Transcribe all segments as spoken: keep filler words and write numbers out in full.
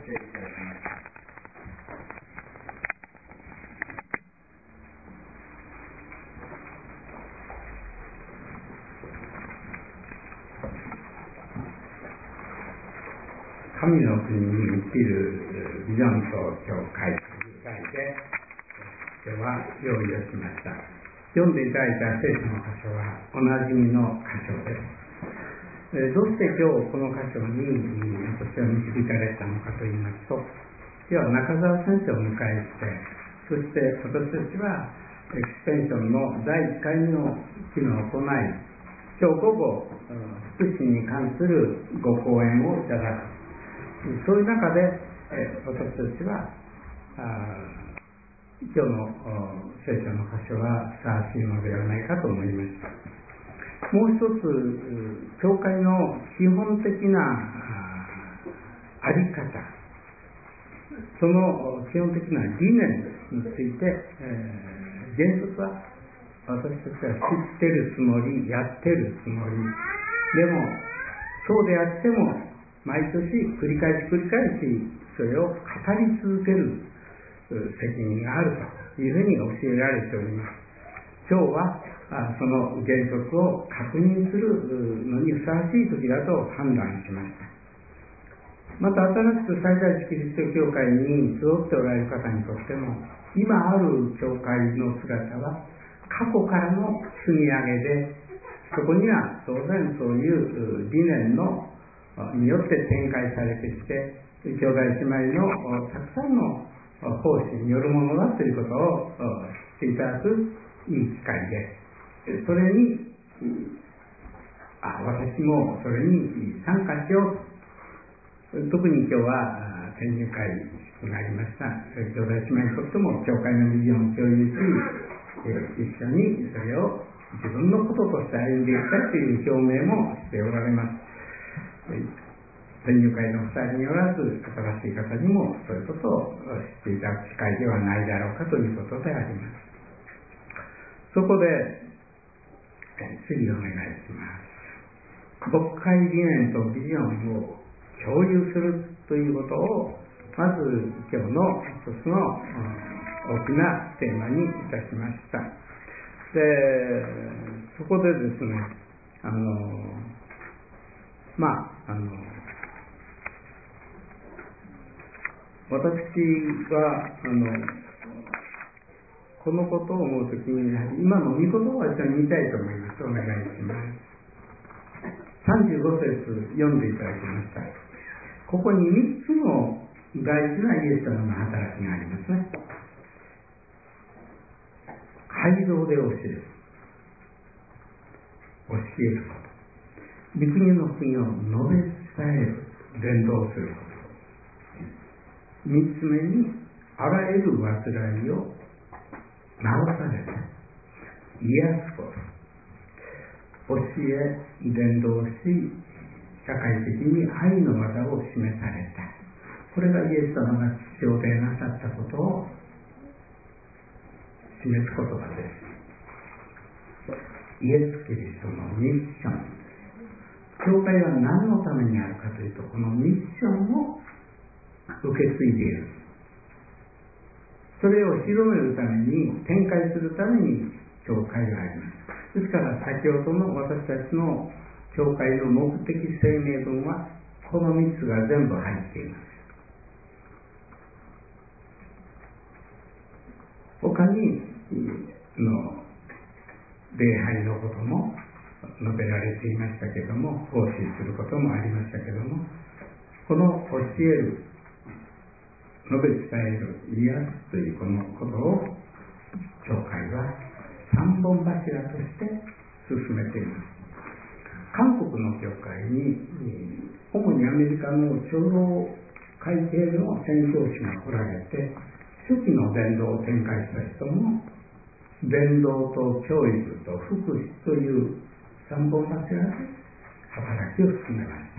ていただきます。神の国に生きるビジョンと教会という題で今日は用意をしました。読んでいただいた聖書の箇所はおなじみの箇所です。どうして今日この箇所に私は導かれたのかと言いますと、今日は中澤先生を迎えして、そして私たちはエクステンションのだいいっかいの機能を行い、今日午後福祉に関するご講演をいただく。そういう中で私たちは今日の聖書の箇所はふさわしいのではないかと思いました。もう一つ、教会の基本的なあり方、その基本的な理念について、えー、原則は私たちは知ってるつもり、やってるつもり、でもそうであっても毎年繰り返し繰り返しそれを語り続ける責任があるというふうに教えられております。今日はその原則を確認するのにふさわしい時だと判断しました。また新しく最大式キリスト教会に集っておられる方にとっても、今ある教会の姿は過去からの積み上げで、そこには当然そういう理念のによって展開されてきて、兄弟姉妹のたくさんの奉仕によるものだということを知っていただくいい機会で、それにあ私もそれに参加しようと。特に今日は転入会がありました。兄弟姉妹にとっても教会のビジョンを共有し、一緒にそれを自分のこととして歩んでいきたいという表明もしておられます。転入会のふたりによらず、新しい方にもそういうことを知っていただく機会ではないだろうかということであります。そこで次お願いします。牧会理念とビジョンを共有するということをまず今日の一つの大きなテーマにいたしました。で、そこでですね、あのまああの私はあのこのことを思うときに、今の御言葉を一緒に見たいと思います。お願いします。さんじゅうご節読んでいただきました。ここにみっつの大事なイエス様の働きがありますね。街道で教える。教えること。御国の国を述べ伝える。伝道すること。三つ目に、あらゆる患いを治された。癒すこと。教え、伝道し、社会的に愛の技を示された。これがイエス様が地上でなさったことを示す言葉です。イエス・キリストのミッション。教会は何のためにあるかというと、このミッションを受け継いでいる。それを広めるために、展開するために教会があります。ですから先ほどの私たちの教会の目的声明文はこのみっつが全部入っています。他にの礼拝のことも述べられていましたけども、奉仕することもありましたけども、この教える、述べ伝える、癒すというこのことを教会は三本柱として進めています。韓国の教会に主にアメリカの長老会系の宣教師が来られて、初期の伝道を展開した人も伝道と教育と福祉という三本柱で働きを進めました。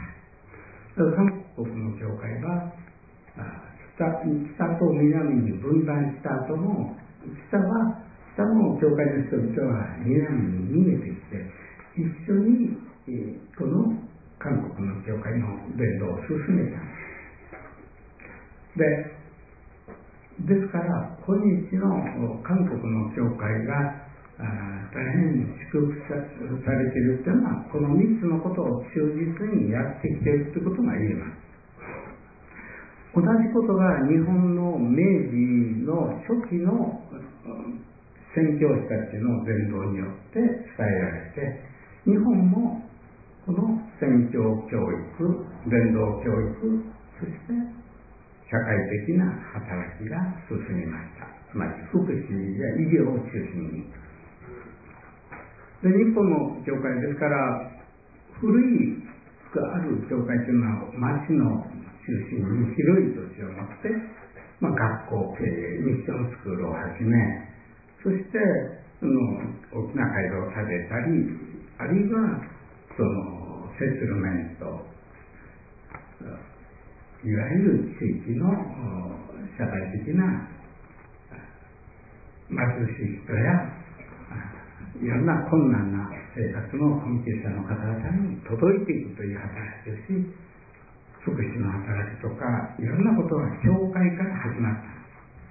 韓国の教会は 北, 北と南に分断した後も、北は北の教会の人々は南に逃げてきて、一緒にこの韓国の教会の伝道を進めた。 で、ですから今日の韓国の教会が大変祝福されているというのは、このみっつのことを忠実にやってきているということが言えます。同じことが日本の明治の初期の宣教師たちの伝道によって伝えられて、日本もこの宣教教育、伝道教育、そして社会的な働きが進みました。つまり福祉や医療を中心に。で、日本の教会ですから、古いある教会というのは町の中心に広い土地を持って、まあ、学校経営、ミッションスクールをはじめ、そしてその大きな街道を建てたり、あるいはそのセトルメント、いわゆる地域の社会的な貧しい人やいろんな困難な生活の困窮者の方々に届いていくという働きをし、福祉の働きとかいろんなことが教会から始まった。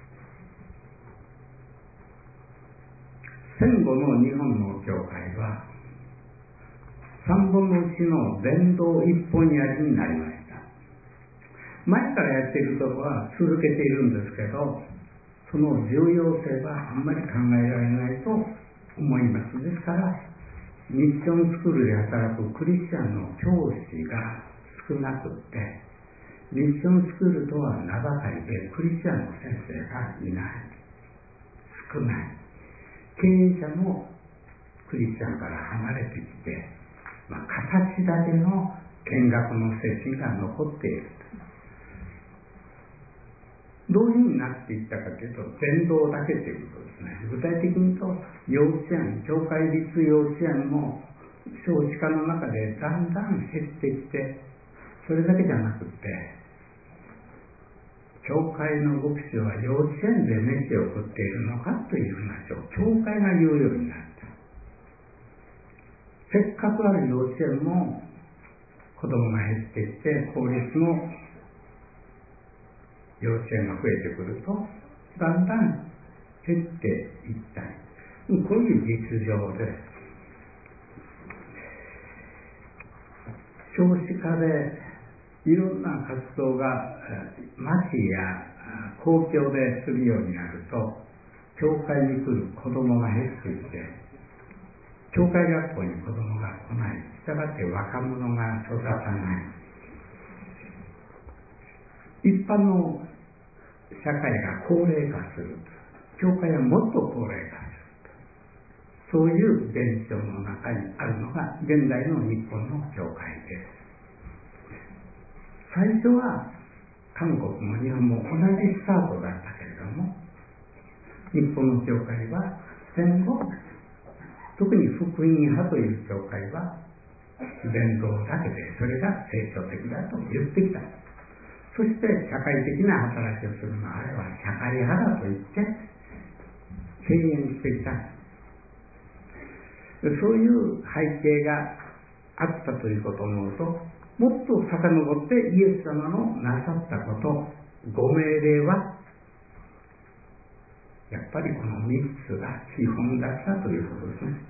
戦後の日本の教会はさんぶんのうちの伝道一本やりになりました。前からやっているところは続けているんですけど、その重要性はあんまり考えられないと思います。ですからミッションスクールで働くクリスチャンの教師が少なくって、ミッションスクールとは名ばかりでクリスチャンの先生がいない、少ない。経営者もクリスチャンから離れてきて、まあ、形だけの見学の精神が残っている。どういうふうになっていったかというと、伝道だけということですね。具体的に言うと、幼稚園、教会立幼稚園も少子化の中でだんだん減ってきて、それだけじゃなくて、教会の牧師は幼稚園で飯を食っているのかという話を教会が言うようになった。せっかくある幼稚園も子供が減ってきて、公立の幼稚園が増えてくるとだんだん減っていったり、こういう実情です。少子化でいろんな活動が町や公共でするようになると、教会に来る子供が減ってきて、教会学校に子供が来ない、したがって若者が育たない、一般の社会が高齢化する、教会はもっと高齢化する、そういう現象の中にあるのが現代の日本の教会です。最初は韓国も日本も同じスタートだったけれども、日本の教会は戦後、特に福音派という教会は伝道だけでそれが聖書的だと言ってきた。そして社会的な働きをするのはあれは社会派だと言って敬遠してきた。そういう背景があったということを思うと、もっと遡ってイエス様のなさったこと、ご命令はやっぱりこのみっつが基本だったということですね。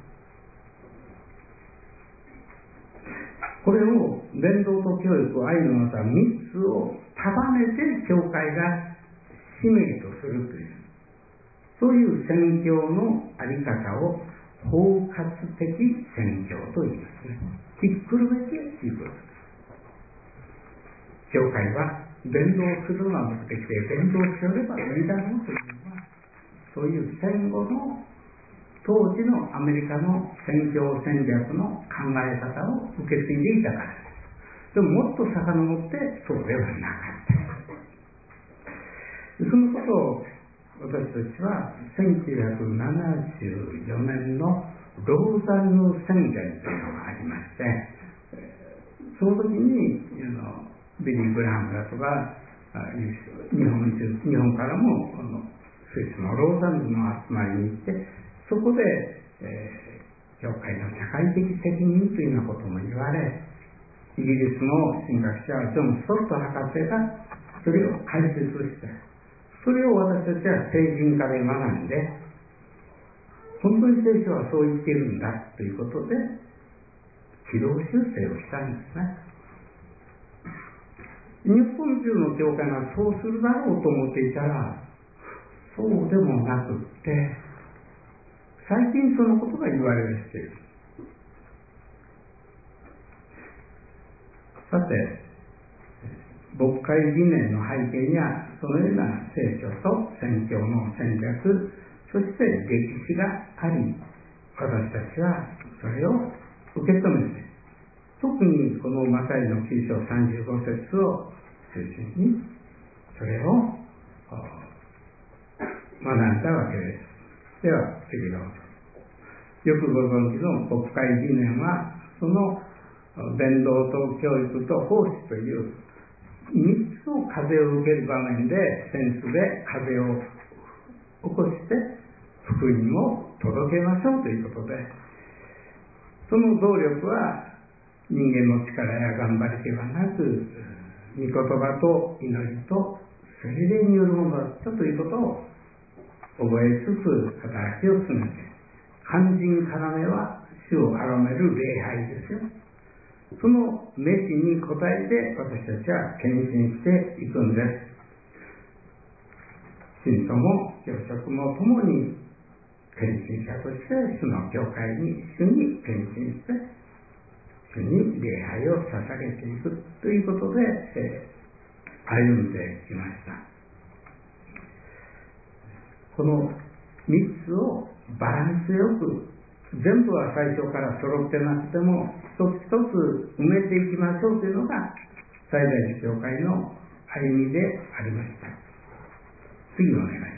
これを伝道と教育、愛の技みっつを束ねて教会が使命とするという、そういう宣教のあり方を包括的宣教と言いますね。ひっくるめてということです。教会は伝道するのが目的で、伝道しよればいいだろうというのは、そういう戦後の当時のアメリカの宣教戦略の考え方を受け継いでいたからです。でももっと遡ってそうではなかった。そのことを私たちはせんきゅうひゃくななじゅうよねんのローザンヌ宣言というのがありまして、その時にビリー・グラハムだとか日本中日本からもこのスイスのローザンヌの集まりに行って、そこで、えー、教会の社会的責任というようなことも言われ、 イギリスの神学者ジョン・ストット博士がそれを解説して、それを私たちは聖人科で学んで、本当に聖書はそう言っているんだということで軌道修正をしたんですね。日本中の教会がそうするだろうと思っていたら、そうでもなくって、最近そのことが言われている。さて、牧会理念の背景にはそのような聖書と宣教の戦略、そして歴史があり、私たちはそれを受け止めて、特にこのマタイのきゅう章さんじゅうご節を中心にそれを学んだわけです。では次どうぞ。よくご存知の牧会理念は、その伝道と教育と奉仕というみっつの風を受ける場面でセンスで風を起こして福音を届けましょうということで、その動力は人間の力や頑張りではなく、御言葉と祈りと聖霊によるものだったということを覚えつつ働きを進めて、肝心要は主を崇める礼拝ですよ。その召しに応えて私たちは献身していくんです。信徒も教職もともに献身者として主の教会に主に献身して主に礼拝を捧げていくということで、えー、歩んできました。このみっつをバランスよく、全部は最初から揃ってなくても一つ一つ埋めていきましょうというのが最大寺教会の歩みでありました。次お願いし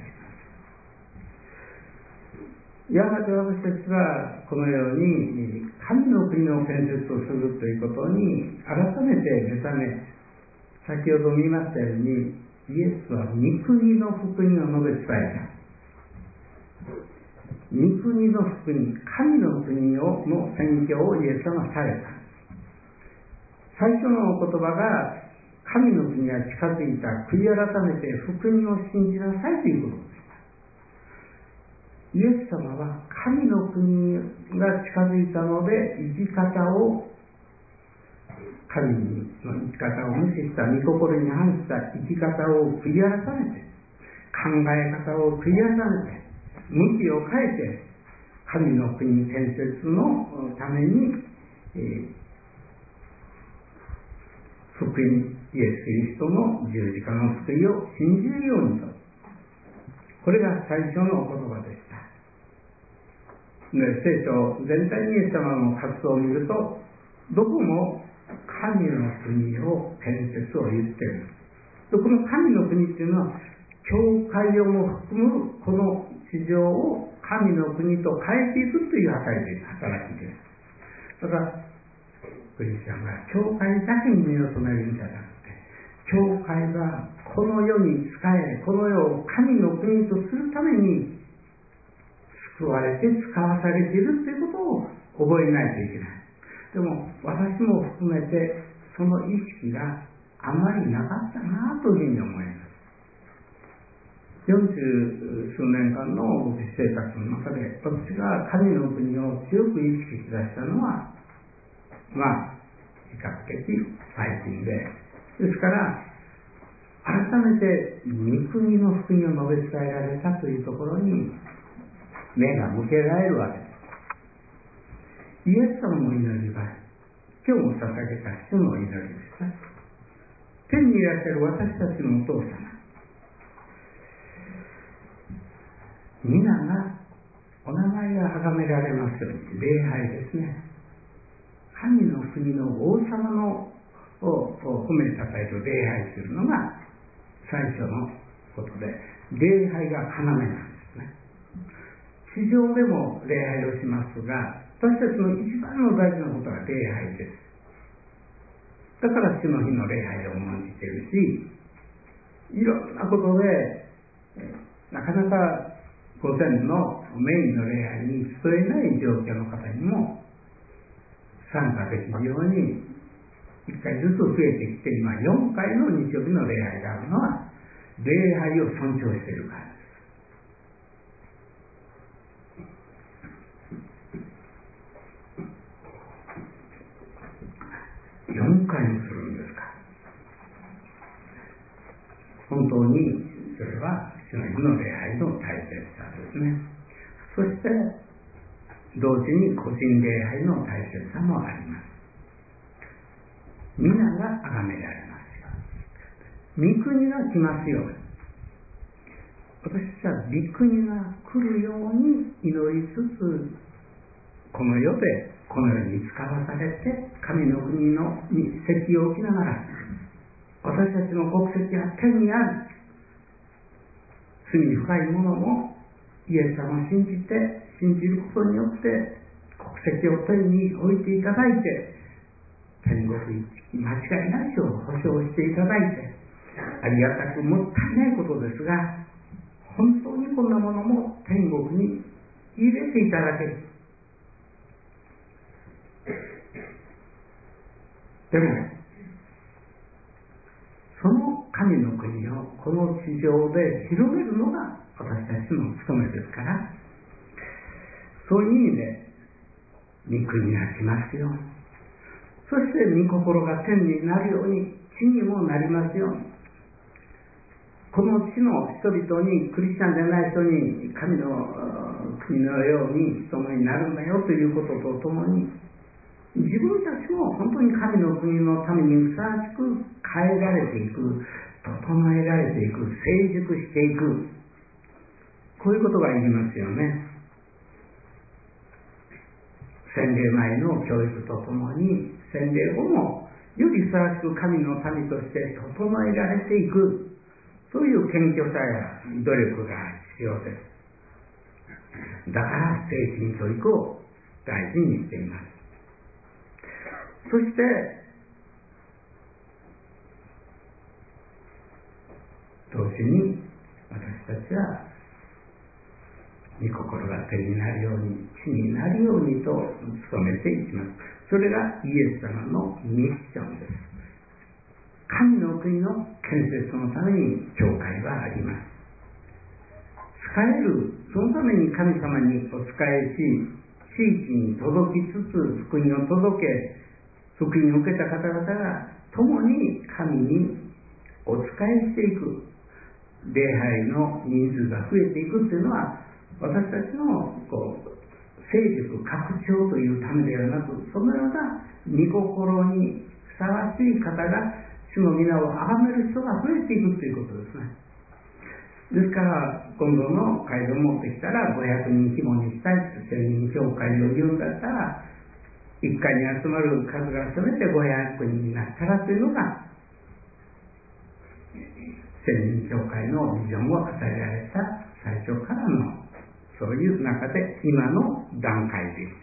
ます。やがて私たちはこのように神の国の建設をするということに改めて目覚め、先ほど見ましたように、イエスは御国の福音を述べ伝えた。御国の福音、神の国をの宣教をイエス様はされた。最初のお言葉が、神の国が近づいた、悔い改めて福音を信じなさいということでした。イエス様は神の国が近づいたので、生き方を、神の生き方を無視した、御心に反した生き方を悔い改めて、考え方を悔い改めて、向きを変えて神の国建設のために、えー、福音イエス・キリストの十字架の救いを信じるようにと、これが最初のお言葉でした。で、聖書全体にイエス様の活動を見ると、どこも神の国を建設を言っている。で、この神の国っていうのは教会をも含むこの地上を神の国と変えていくという働きです。だからクリスチャンが教会だけに目を留めるんじゃなくて、教会がこの世に仕え、この世を神の国とするために救われて使わされているということを覚えないといけない。でも私も含めてその意識があまりなかったなというふうに思います。よんじゅうすうねんかんの牧師生活の中で、私が神の国を強く意識しだしたのは、まあ比較的最近で、ですから改めて御国の福音を述べ伝えられたというところに目が向けられるわけです。イエス様の祈りは今日も捧げた主の祈りです。天にいらっしゃる私たちのお父様、皆がお名前が崇められますように、礼拝ですね。神の国の王様のを褒めたたえる礼拝するのが最初のことで、礼拝が要なんですね。地上でも礼拝をしますが、私たちの一番の大事なことは礼拝です。だから主の日の礼拝を重んじているし、いろんなことでなかなか午前のメインの礼拝に集えない状況の方にも参加できるようにいっかいずつ増えてきて、今よんかいの日曜日の礼拝があるのは、礼拝を尊重しているからです。よんかいもするんですか。本当にそれは主の日の礼拝の大切さですね。そして同時に個人礼拝の大切さもあります。皆が崇められますよ。御国が来ますように。私たちは御国が来るように祈りつつ、この世でこの世に使わされて、神の国のに席を置きながら、私たちの国籍は天にある。罪深い者もイエス様を信じて、信じることによって国籍を天に置いていただいて、天国一致間違いなしを保証していただいて、ありがたくもったいないことですが、本当にこんなものも天国に入れていただける。でもその神の国をこの地上で広めるのが私たちの務めですから、そういう意味で御国が来ますように、そして御心が天になるように地にもなりますように、この地の人々に、クリスチャンでない人に神の国のように人になるんだよということとともに、自分たちも本当に神の国のためにふさわしく変えられていく、整えられていく、成熟していく、こういうことがいりますよね。洗礼前の教育とともに、洗礼後もよりふさわしく神の民として整えられていく、そういう謙虚さや努力が必要です。だから聖人教育を大事にしています。そして同時に私たちは御心が天になるように、地になるようにと努めていきます。それがイエス様のミッションです。神の国の建設のために教会はあります。使える、そのために神様にお仕えし、地域に届きつつ福音を届け、福音を受けた方々が共に神にお仕えしていく、礼拝の人数が増えていくというのは、私たちのこう成熟拡張というためではなく、そのような御心にふさわしい方が主の皆を崇める人が増えていくということですね。ですから今度の会場を持ってきたらごひゃくにん規模にしたい、せんにん教会を言うんだったら、いっかいに集まる数がせめてごひゃくにんになったらというのがせんにん教会のビジョンを与えられた最初からのそういう中で今の段階でした。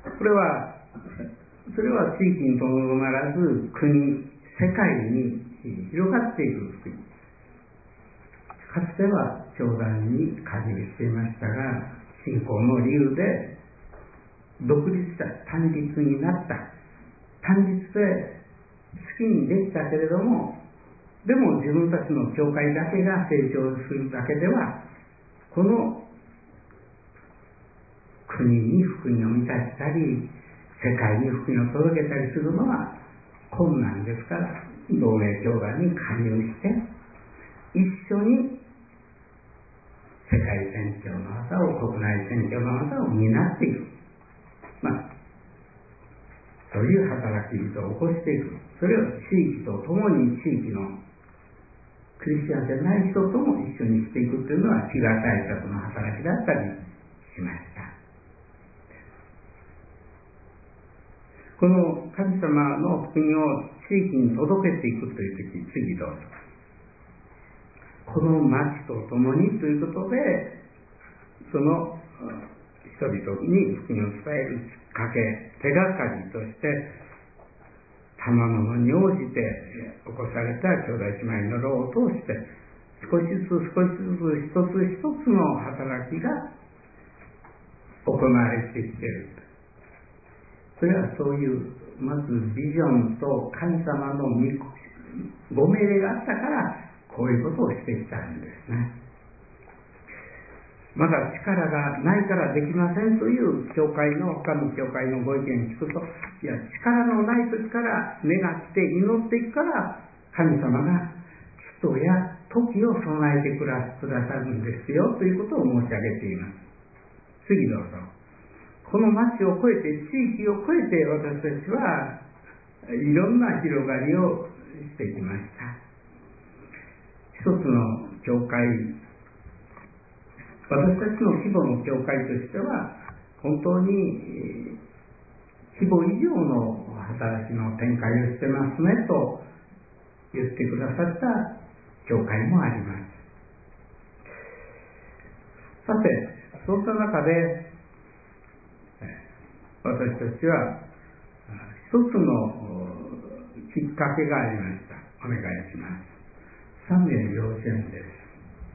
これはそれは地域にとどまらず国、世界に広がっていく福音。かつては教団に加入していましたが、信仰の理由で独立した、単立になった、単立で好きにできたけれども、でも自分たちの教会だけが成長するだけでは、この国に福音を満たしたり、世界に福音を届けたりするのは困難ですから、同盟教団に加入して一緒に世界宣教の技を、国内宣教の技を担っていく、まあそういう働き人を起こしていく。それを地域とともに、地域のクリスチャンでない人とも一緒にしていくというのは飢餓対策の働きだったりしました。この神様の福音を地域に届けていくという時、次どうぞ。この町とともにということで、その人々に福音を伝えるきっかけ、手がかりとして賜物に応じて起こされた兄弟姉妹の労を通して少しずつ少しずつ一つ一つの働きが行われてきている。 それはそういうまずビジョンと神様のご命令があったからこういうことをしてきたんですね。まだ力がないからできませんという教会の他の教会のご意見を聞くと、いや力のない時から願って祈っていくから神様が人や時を備えてくださるんですよということを申し上げています。次どうぞ。この町を越えて地域を越えて私たちはいろんな広がりをしてきました。一つの教会、私たちの規模の教会としては本当に規模以上の働きの展開をしてますねと言ってくださった教会もあります。さて、そうした中で私たちは一つのきっかけがありました。お願いします。サムエル幼稚園です。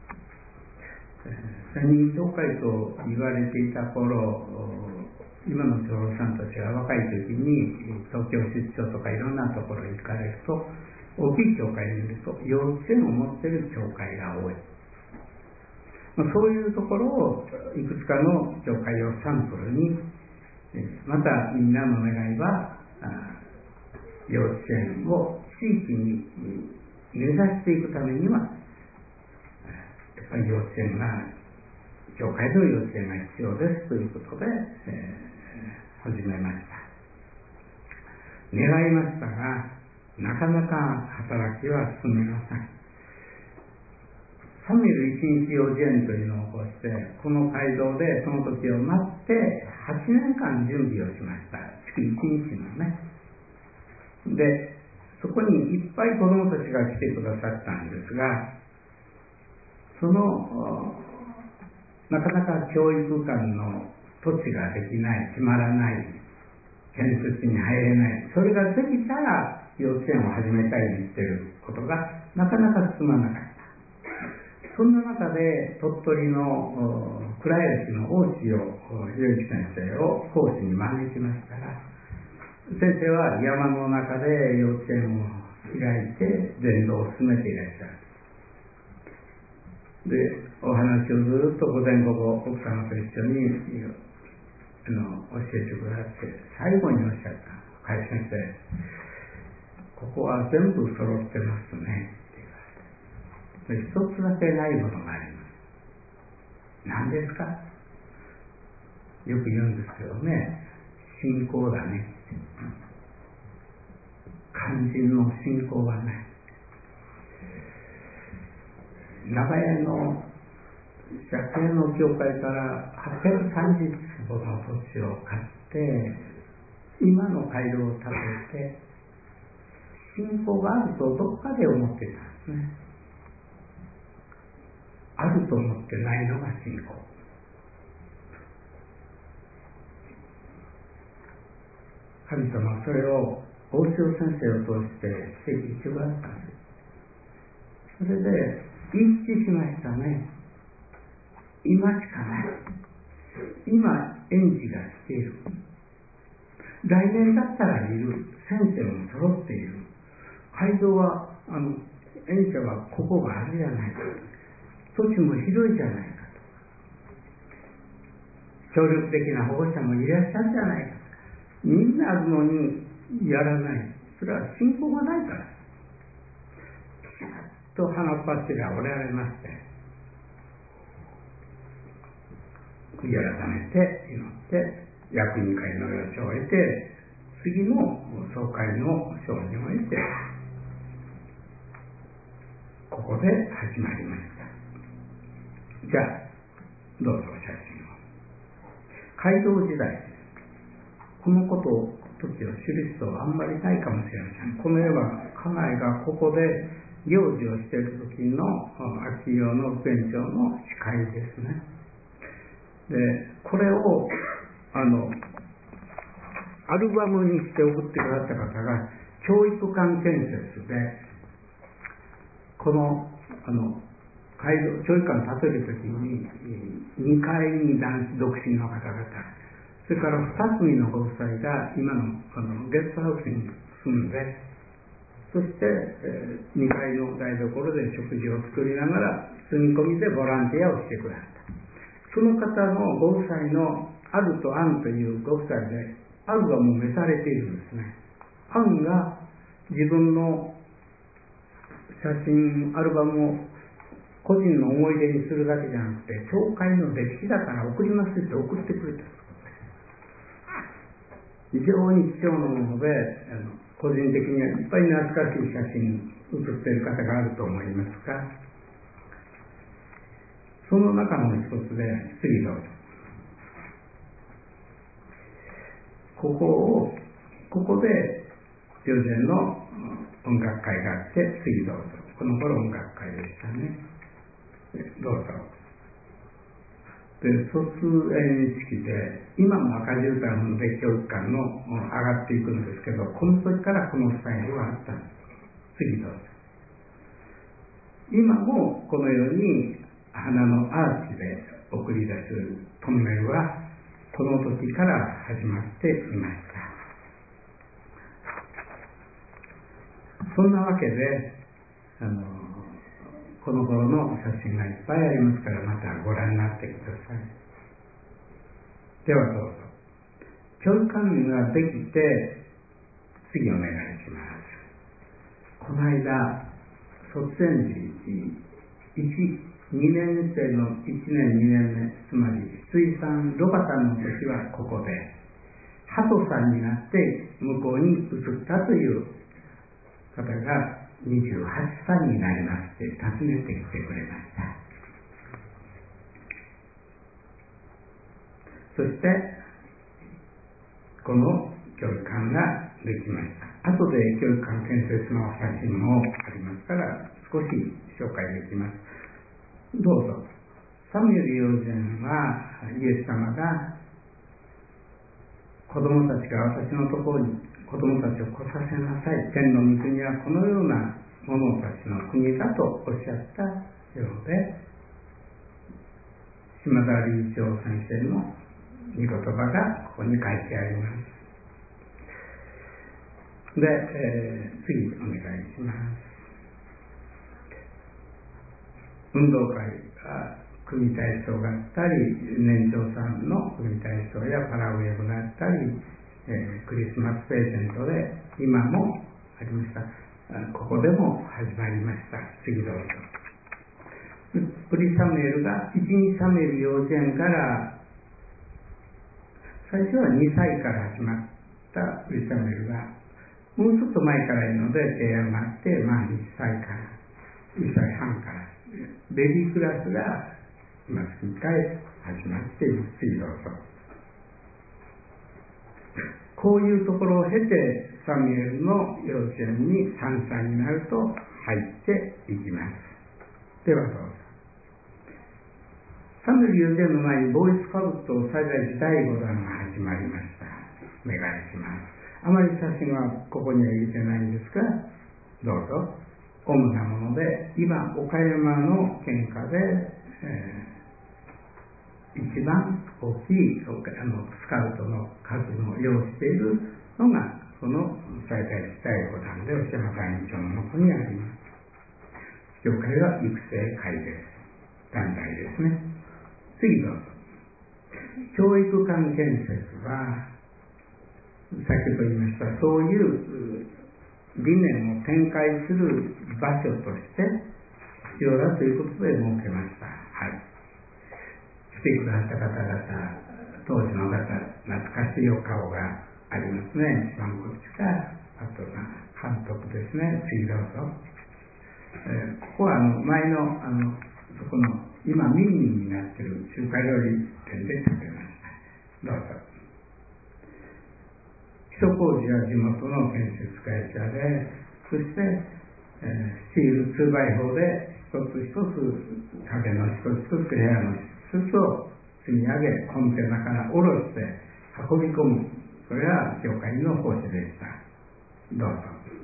千人教会と言われていた頃、今の長老さんたちが若い時に東京出張とかいろんなところに行かれると、大きい教会にいると幼稚園を持っている教会が多い。そういうところをいくつかの教会をサンプルに、またみんなの願いは幼稚園を地域に目指していくためにはやっぱり幼稚園が教会の幼稚園が必要ですということで、えー、始めました。願いましたがなかなか働きは進みません。サムエル一日幼稚園というのを起こしてこの街道でその時を待ってはちねんかん準備をしました。月いちにちのね。でそこにいっぱい子どもたちが来てくださったんですが、そのなかなか教育館の土地ができない、決まらない、建設に入れない、それができたら幼稚園を始めたいにしていることがなかなか進まなかった。そんな中で鳥取の倉吉の大塩博之先生を講師に招きましたら、先生は山の中で幼稚園を開いて伝道を進めていらっしゃる。でお話をずっと午前午後奥様と一緒にあの教えてくださって、最後におっしゃった。甲斐先生、ここは全部揃ってますねって言われて、一つだけないものがあります。何ですか？よく言うんですけどね、信仰だね。肝心の信仰はない。長屋の借家の教会からはっぴゃくさんじゅう坪の土地を買って今の街道を建てて、信仰があるとどっかで思っていたんですね。あると思ってないのが信仰。神様はそれを大塩先生を通して指摘してくださったんです。それで一致しましたね。今しかない。今園児が来ている。来年だったらいる。先生も揃っている。街道はあの園舎はここがあるじゃないかと。土地も広いじゃないかと。協力的な保護者もいらっしゃるじゃないかと。みんなあるのにやらない。それは信仰がないから。ピシャッと花っ柱が折られまして、悔い改めて祈って役員会の了承を得て、次の総会の承認を得て、ここで始まりました。じゃあどうぞ写真を。街道時代です。このことを時を知る人はあんまりないかもしれません。この絵は家内がここで行事をしている時の秋代の副園長の司会ですね。でこれをあのアルバムにして送ってくださった方が教育館建設で、このあの教育館を建てる時ににかいに男子独身の方々、 それからふた組のご夫妻が今 の, あのゲストハウスに住んで、そして、えー、にかいの台所で食事を作りながら住み込みでボランティアをしてくださった。その方のご夫妻のアルとアンというご夫妻で、アルがもう召されているんですね。アンが自分の写真アルバムを個人の思い出にするだけじゃなくて、教会の歴史だから送りますって送ってくれた。非常に貴重なもので、あの個人的にはいっぱい懐かしい写真写っている方があると思いますが、その中の一つで、次どうぞ。ここをここで幼稚園の音楽会があって、次どうぞ。この頃音楽会でしたね。どうぞ。で、卒園式で、今も赤絨毯の別教育館の上がっていくんですけど、この時からこのスタイルはあったんです。次どうぞ。今もこのように花のアーチで送り出すトンネルは、この時から始まっていました。そんなわけで、あのこの頃の写真がいっぱいありますから、またご覧になってください。ではどうぞ。教育観念ができて、次お願いします。この間、卒園時、いち、にねん生のいちねん、にねんめ、つまり、筒井さん、ロバさんの時はここで、ハトさんになって向こうに移ったという方が、にじゅうはっさいになりまして、訪ねてきてくれました。そして、この教育館ができました。後で教育館建設の写真もありますから、少し紹介できます。どうぞ。サミュエル幼稚園は、イエス様が、子供たちが私のところに、子供たちを来させなさい。天の御国はこのような者たちの国だとおっしゃったようで、島田理事長先生の御言葉がここに書いてあります。で、えー、次お願いします。運動会が組体操があったり、年長さんの組体操やパラウェブがあったり、えー、クリスマスプレゼントで今もありました。ここでも始まりました。次どうぞ。プリサムエルがいち、にサムエル幼稚園から、最初はにさいから始まったプリサムエルが、もうちょっと前からいるので提案があって、まあいっさいから、いっさいはんから、ベビークラスが今月いっかい始まっています。次どうぞ。こういうところを経て、サミュエルの幼稚園にさんさいになると入っていきます。ではどうぞ。サミュエル幼稚園の前にボーイスカウト最大時だいごだんが始まりました。お願いします。あまり写真はここには入れてないんですが、どうぞ。主なもので、今岡山の県下で、えー、一番大きいあのスカウトの数を要しているのが、その最大地だいごだんで吉山会員長のもとにあります。教会は育成会です。団体ですね。次どうぞ。教育館建設は、先ほど言いました、そういう理念を展開する場所として必要だということで設けました。はい。来てくださった方々、当時の方、懐かしいお顔がありますね。一番こっちか、あとが監督ですね。次どうぞ。えー、ここはあの前のあのそこの今ミニになっている中華料理店で作りました。どうぞ。基礎工事は地元の建設会社で、そして、えー、スチールツーバイフォーで一つ一つ壁の一つ一つ部屋の一つを積み上げ、コンテナから下ろして運び込む。それは教会の奉仕でした。どうぞ。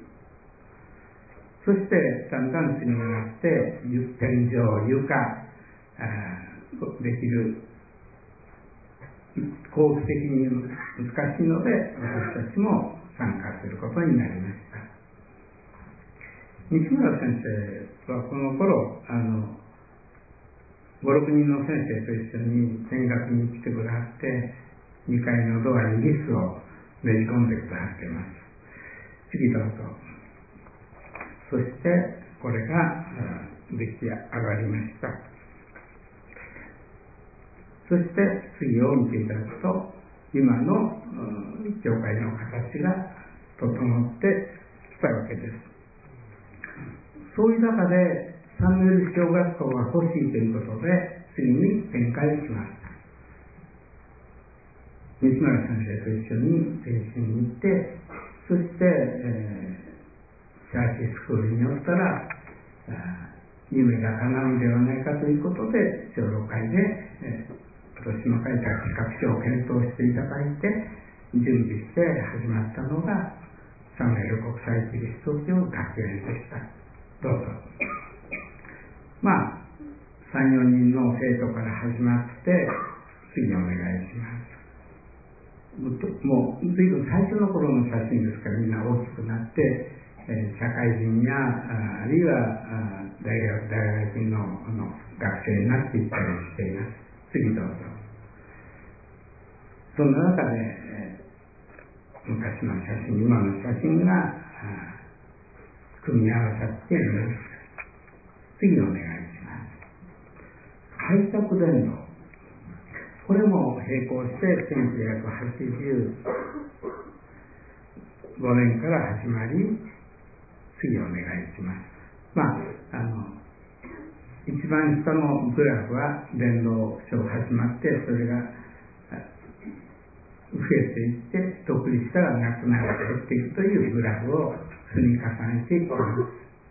そしてだんだん積み上がって天井、床できる後期的に難しいので、私たちも参加することになりました。西村先生はこの頃、あのご、ろくにんの先生と一緒に見学に来てくださって、にかいのドアにリスをねじ込んでくださっています。次どうぞ。そしてこれが出来上がりました。そして次を見ていただくと、今の教会の形が整ってきたわけです。そういう中でサムエル小学校が欲しいということで次に展開しました。西村先生と一緒に前進に行って、そして、えー、チャーチスクールに寄ったら夢が叶うんではないかということで長老会で、えー私の書いた企画書を検討していただいて準備して始まったのがサムエル国際キリスト教学園でした。どうぞ。まあさん、よにんの生徒から始まって次お願いします。もう随分最初の頃の写真ですから、みんな大きくなって、えー、社会人や あ, あるいはあ大学大学院 の, あの学生になっていったりしています。次どうぞ。その中で、えー、昔の写真、今の写真が組み合わさっています。次お願いします。開拓伝道、これも並行してせんきゅうひゃくはちじゅうごねんから始まり、次お願いします。まああの一番下のグラフは伝道書が始まって、それが増えていって独立したらなくなって減っていくというグラフを積み重ねていきます。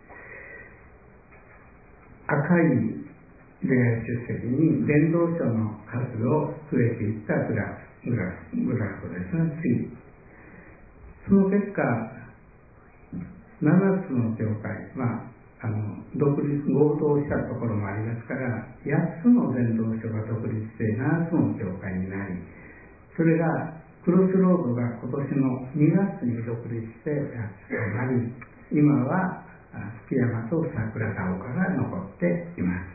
赤い礼拝出席に伝道書の数を増えていったグラフ、グラフ、グラフですね。次。その結果、ななつの教会、まああの独立合同したところもありますから、やっつの伝道書が独立してななつの教会になり、それがクロスロードが今年のにがつに独立してやっつとなり、今は福山と桜田丘が残っています。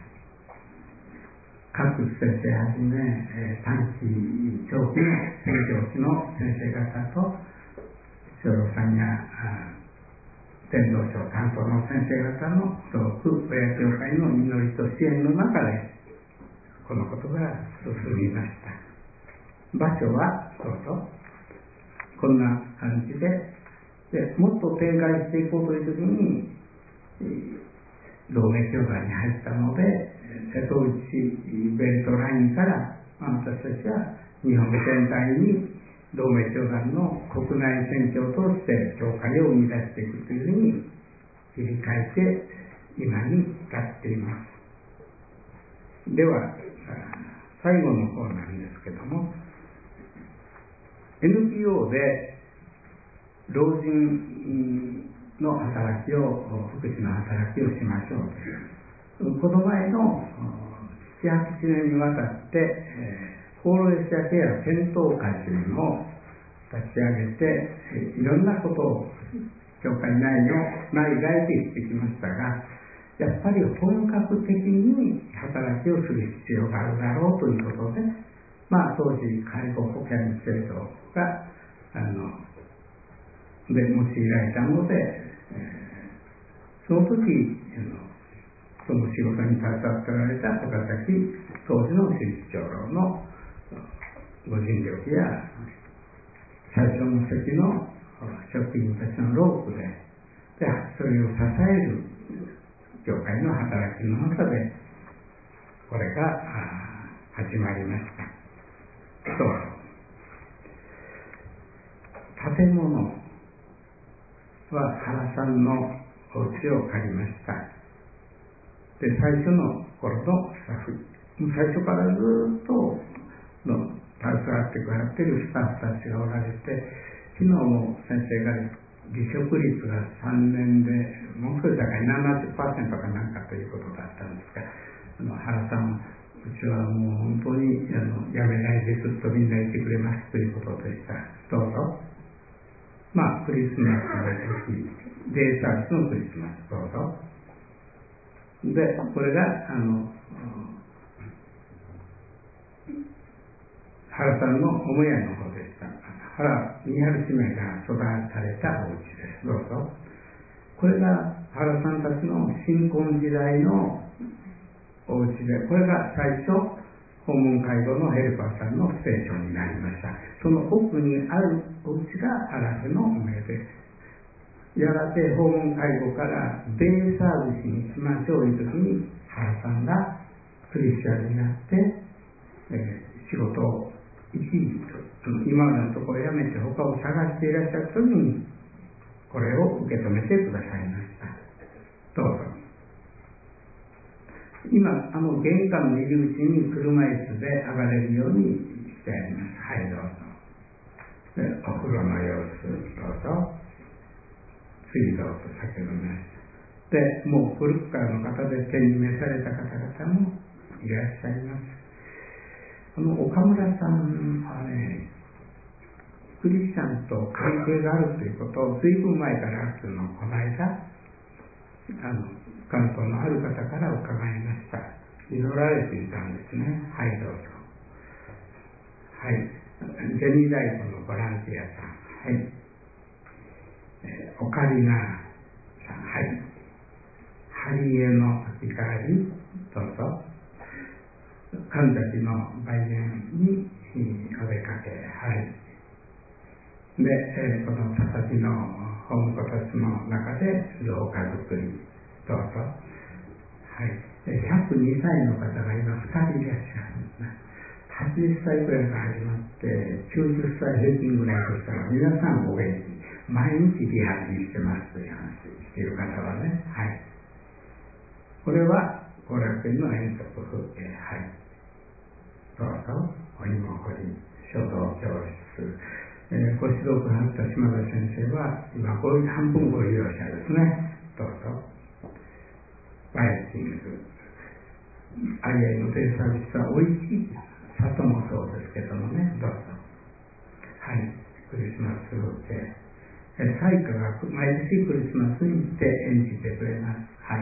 各先生はじめ短期長期の宣教師の先生方と長老さんや伝道書担当の先生方の同区親教会の祈りと支援の中でこのことが進みました。場所はどうぞ。こんな感じで、でもっと展開していこうというときに同盟教会に入ったので、瀬戸内ベルトラインから私たちは日本全体に同盟教団の国内宣教を通して教会を生み出していくというふうに切り替えて今に至っています。では最後の方なんですけども、 エヌピーオー で老人の働きを、福祉の働きをしましょうという、この前のなな、はちねんにわたって、えー、ホールエシアケア検討会というのを立ち上げて、いろんなことを教会内の内外で言ってきましたが、やっぱり本格的に働きをする必要があるだろうということで、まあ、当時介護保険制度があので用いられたので、えー、その時あのその仕事に携わっておられた岡崎当時の主事長老のご尽力や最初の席の職員たちの労苦で、でそれを支える教会の働きの中でこれが始まりました。そう、建物は原さんのお家を借りました。で最初の頃のスタッフ、最初からずっとの携わってくださっているスタッフたちがおられて、昨日も先生が離職率がさんねんでもう少し高い ななじゅっパーセント かなんかということだったんですが、あの原さんちはもう本当にあのやめないでずっとみんないてくれますということでした。どうぞ。まあクリスマスの時、デイサービスのクリスマス、どうぞ。で、これがあの原さんの母屋の方でした。原三春姉妹が育たれたお家です。どうぞ。これが原さんたちの新婚時代のお家で、これが最初訪問介護のヘルパーさんのステーションになりました。その奥にあるお家が原家のお家です。やがて訪問介護からデイサービスにしましょうという時に原さんがクリスチャンになって、えー、仕事を一時今までのところを辞めて他を探していらっしゃる時にこれを受け止めてくださいました。どうぞ。今あの玄関の入り口に車椅子で上がれるようにしてあります。はい、どうぞ。でお風呂の様子どうぞ。次どうぞ。先ほど見ました。でもう古くからの方で天に召された方々もいらっしゃいます。あの岡村さんはね、クリスチャンと関係があるということをずいぶん前からというのをこの間あの関東のある方から伺いました。祈られていたんですね。はい、どうぞ。はい、ゼニ大工のボランティアさん、はい、えー、オカリナさん、はい、ハリエの時代りどうぞ。神崎の売年にお出かけ、はい。で、えー、この佐々木のホームコタスの中で廊下作り、どうぞ。はい。ひゃくにさいの方が今ふたりいらっしゃるんですね。はちじゅっさいくらいから始まってきゅうじゅっさい平均ぐらいでしたら皆さんお元気、毎日リハビリしてますという話している方はね、はい。これは後楽園の遠足風景、はい。どうぞ。お芋掘り、書道教室、えー、ご指導くださった島田先生は今ご半分ご利用者ですね。どうぞ。バイキング、あいあいのデイサービスはおいしいです。里もそうですけどもね、どうぞ。はい、クリスマス風景、えー、彩花が毎年クリスマスに行って演じてくれます。はい。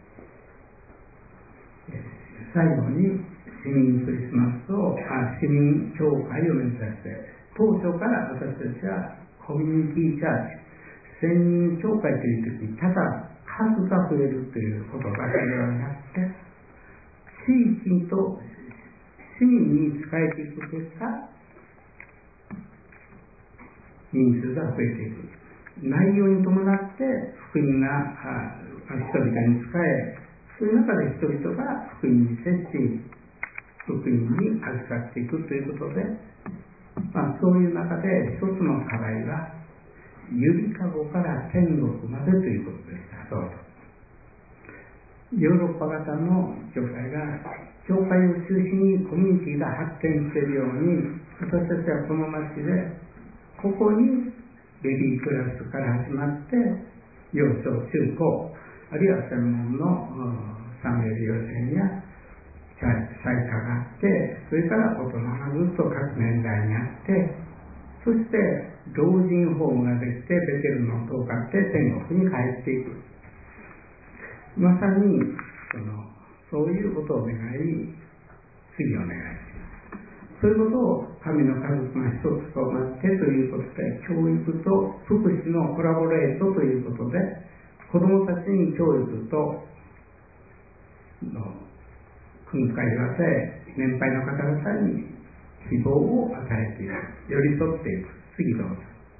えー、最後に市民クリスマスをあ市民教会を目指して当初から私たちはコミュニティチャーチ千人教会という時ただ数が増えるということだけではなくて地域と市民に仕えていく結果人数が増えていく内容に伴って福音が人々に仕えそういう中で人々が福音に接し福音に預かっていくということで、まあ、そういう中で一つの課題はゆりかごから天国までということでした。どうぞ。ヨーロッパ型の教会が教会を中心にコミュニティが発展しているように私たちはこの町でここにベビークラスから始まって幼少中高あるいは専門のサムエル幼稚園や祭歌があってそれから大人がずっと各年代にあってそして老人ホームができてベテルの塔があって天国に帰っていくまさにそのそういうことを願い次お願いしますそういうことを神の家族が一つとなってということで教育と福祉のコラボレートということで子どもたちに教育との訓戒を与え年配の方々に希望を与えていく寄り添っていく次どうぞ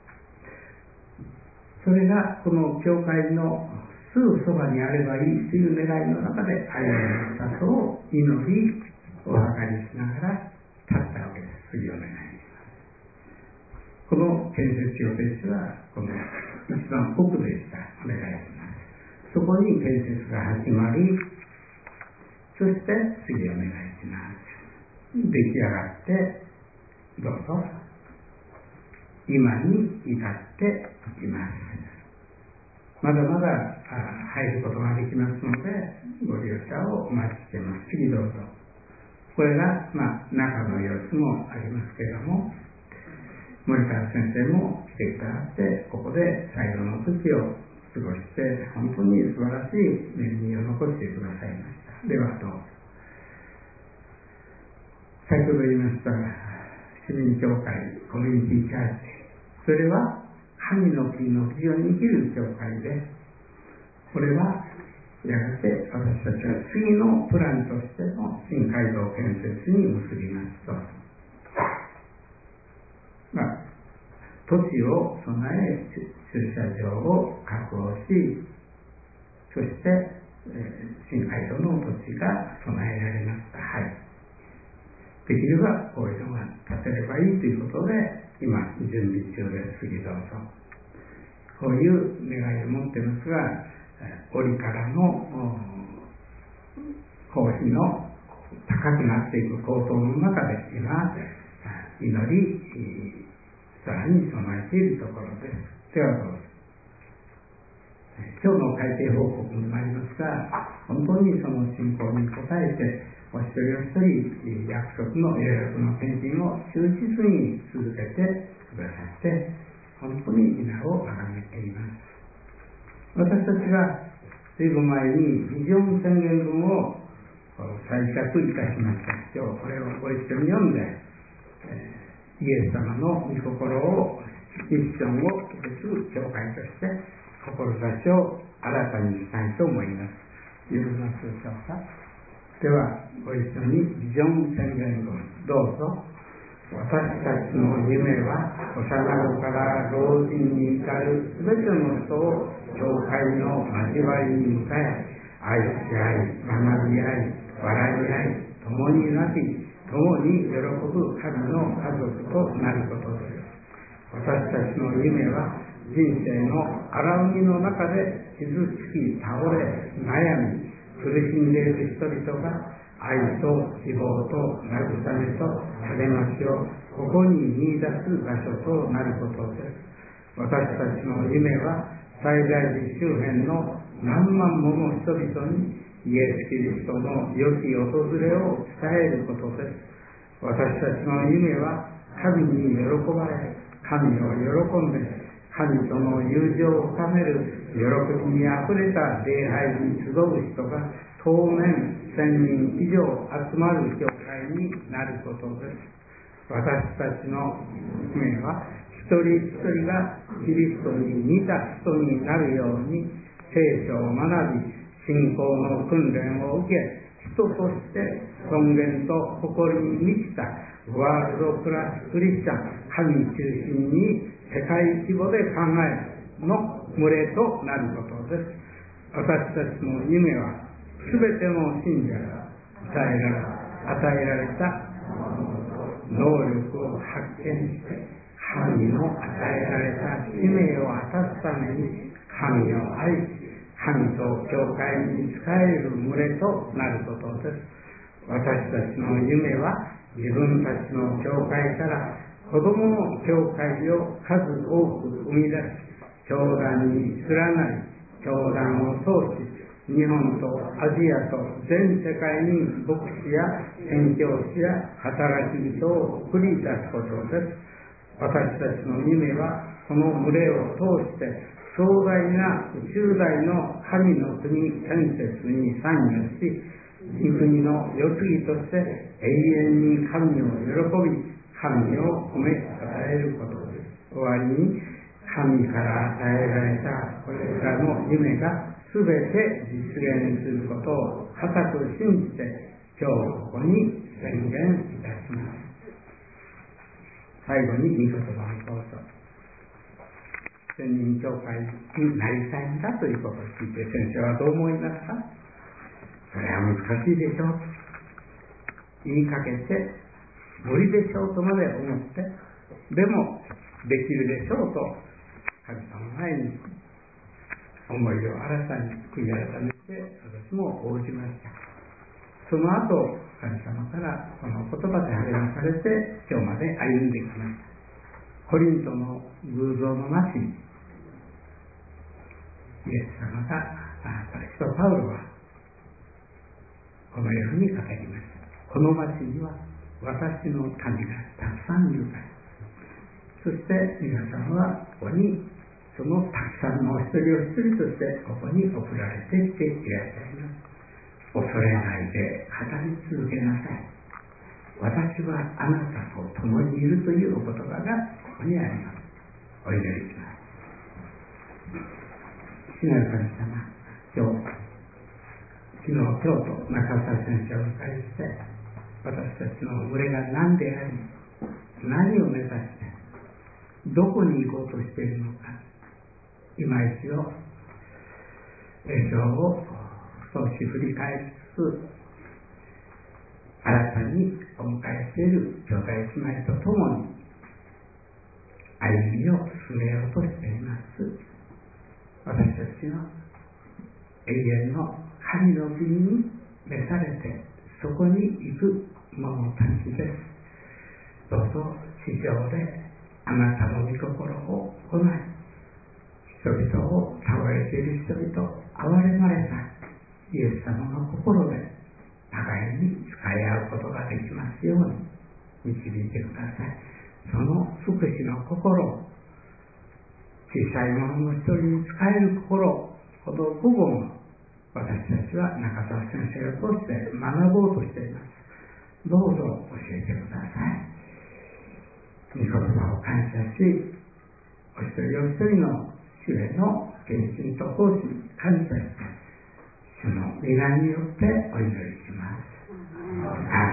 それがこの教会のすぐそばにあればいいという願いの中で歩みの里を祈りお墓にしながら立ったわけです。次お願いしますこの建設予定地はこの一番奥でした。お願いしますそこに建設が始まりそして次お願いします出来上がってどうぞ今に至っていきますまだまだ入ることができますのでご利用者をお待ちしています次どうぞこれが、まあ、中の様子もありますけれども、森川先生も来てくださって、ここで最後の時を過ごして、本当に素晴らしい恵みを残してくださいました。ではどうぞ。先ほど言いました市民教会、コミュニティチャーチ、それは神の国の非常に生きる教会です。これはやがて私たちは次のプランとしての新街道建設に結びますと、まあ、土地を備え駐車場を確保し、そして、えー、新街道の土地が備えられました。はい。できればこういうのが建てればいいということで今準備中です。次どうぞ。こういう願いを持っていますが、折からの奉仕の高くなっていく高騰の中で今祈りさらに備えているところです。ではどうぞ。今日の会計報告になりますが、本当にその信仰に応えてお一人お一人約束の予約の献金を忠実に続けてくださって本当に皆を崇めています。私たちが随分前にビジョン宣言文を採択いたしました。今日これをご一緒に読んで、えー、イエス様の御心をミッションを受け継ぐ教会として志を新たにしたいと思います。許せますでしょうか。ではご一緒にビジョン宣言文どうぞ。私たちの夢は幼子から老人に至るすべての人を教会の交わりに迎え、愛し合い、学び合い、笑い合い、共に泣き、共に喜ぶ神の家族となることです。私たちの夢は人生の荒海の中で傷つき倒れ悩み苦しんでいる人々が愛と希望と慰めと励ましをここに見出す場所となることです。私たちの夢は最大寺周辺の何万もの人々にイエス・キリストの良き訪れを伝えることです。私たちの夢は神に喜ばれ神を喜んで神との友情を深める喜びにあふれた礼拝に集う人が当面千人以上集まる教会になることです。私たちの夢は一人一人がキリストに似た人になるように聖書を学び信仰の訓練を受け人として尊厳と誇りに満ちたワールドクラスクリスチャン神中心に世界規模で考えの群れとなることです。私たちの夢はすべての信者が与えられ与えられた能力を発見して神の与えられた使命を果たすために神を愛し神と教会に仕える群れとなることです。私たちの夢は自分たちの教会から子供の教会を数多く生み出し教団に連なり教団を通し日本とアジアと全世界に牧師や宣教師や働き人を送り出すことです。私たちの夢はこの群れを通して壮大な宇宙大の神の国建設に参与し御国の世継ぎとして永遠に神を喜び神を褒めたたえることです。終わりに神から与えられたこれらの夢がすべて実現することを固く信じて今日ここに宣言いたします。最後に御言葉をどうぞ。千人教会になりたいんだということを聞いて先生はどう思いますか。それは難しいでしょう言いかけて無理でしょうとまで思ってでもできるでしょうと神様の前に思いを新たに悔い改めて私も応じました。その後神様からこの言葉で励まされて今日まで歩んできました。コリントの偶像のなしにイエス様が私とパウロはこのように語りました。 この町には私の民がたくさんいるから。そして皆さんはここにそのたくさんのお一人お一人としてここに送られてきていらっしゃいます。恐れないで語り続けなさい。私はあなたと共にいるというお言葉がここにあります。お祈りします。父なる神様、今日昨日今日と中澤先生をお迎えして、私たちの群れが何であり何を目指してどこに行こうとしているのか、今一度映像を少し振り返りつつ、新たにお迎えしている兄弟姉妹と共に歩みを進めようとしています。私たちの永遠の神の国に召されてそこに行く者たちです。どうぞ地上であなたの御心を行い、人々を倒れている人々を憐れまれたイエス様の心で互いに使い合うことができますように導いてください。その福祉の心を、小さい者の一人に使える心ほど部分を私たちは中澤先生を通して学ぼうとしています。どうぞ教えてください。御言葉を感謝し、お一人お一人の主への献身と奉仕に感謝して、主の皆によってお祈りします。